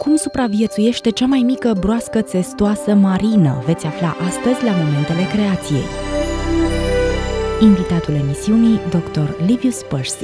cum supraviețuiește cea mai mică broască țestoasă marină, veți afla astăzi la Momentele Creației. Invitatul emisiunii, Dr. Livius Percy.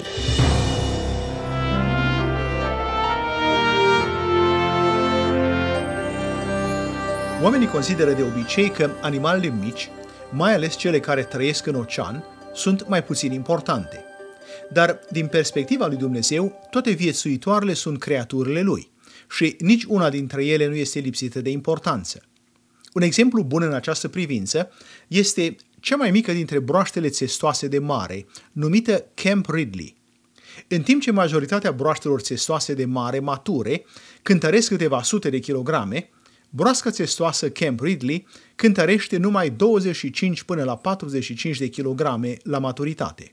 Oamenii consideră de obicei că animalele mici, mai ales cele care trăiesc în ocean, sunt mai puțin importante. Dar, din perspectiva lui Dumnezeu, toate viețuitoarele sunt creaturile Lui și nici una dintre ele nu este lipsită de importanță. Un exemplu bun în această privință este cea mai mică dintre broaștele țestoase de mare, numită Camp Ridley. În timp ce majoritatea broaștelor țestoase de mare mature cântăresc câteva sute de kilograme, broasca țestoasă Camp Ridley cântărește numai 25 până la 45 de kilograme la maturitate.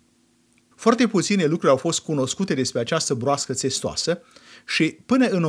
Foarte puține lucruri au fost cunoscute despre această broască țestoasă și până în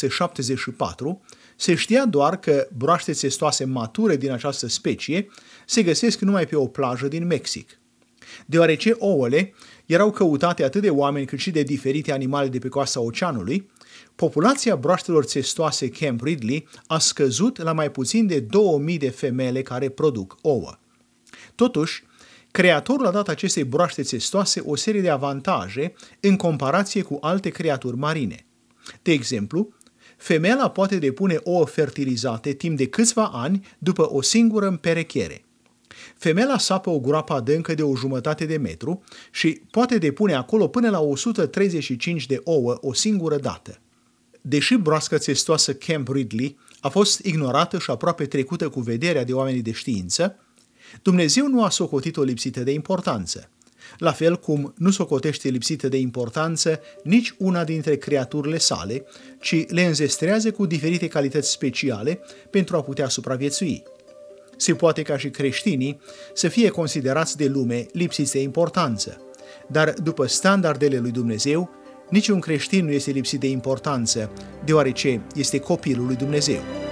1974 se știa doar că broaște țestoase mature din această specie se găsesc numai pe o plajă din Mexic. Deoarece ouăle erau căutate atât de oameni cât și de diferite animale de pe coasta oceanului, populația broaștelor țestoase Camp Ridley a scăzut la mai puțin de 2000 de femele care produc ouă. Totuși, creatorul a dat acestei broaște țestoase o serie de avantaje în comparație cu alte creaturi marine. De exemplu, femeia poate depune ouă fertilizate timp de câțiva ani după o singură împerechere. Femeia sapă o groapă adâncă de 1,5 de metru și poate depune acolo până la 135 de ouă o singură dată. Deși broasca țestoasă Camp Ridley a fost ignorată și aproape trecută cu vederea de oamenii de știință, Dumnezeu nu a socotit-o lipsită de importanță, la fel cum nu socotește lipsită de importanță nici una dintre creaturile sale, ci le înzestrează cu diferite calități speciale pentru a putea supraviețui. Se poate ca și creștinii să fie considerați de lume lipsiți de importanță, dar după standardele lui Dumnezeu, niciun creștin nu este lipsit de importanță, deoarece este copilul lui Dumnezeu.